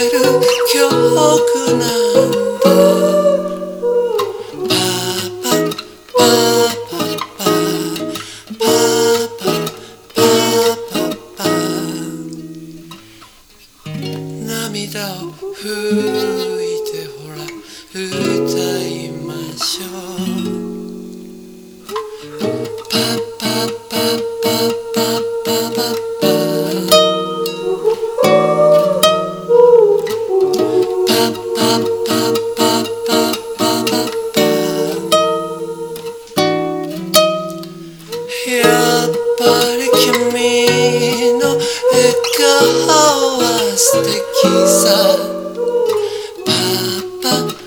る曲なんだ。パパパパパパパパパパ、涙を拭いてほら歌いましょう。パパパパパパパパ、やっぱり君の笑顔は素敵さ。パパ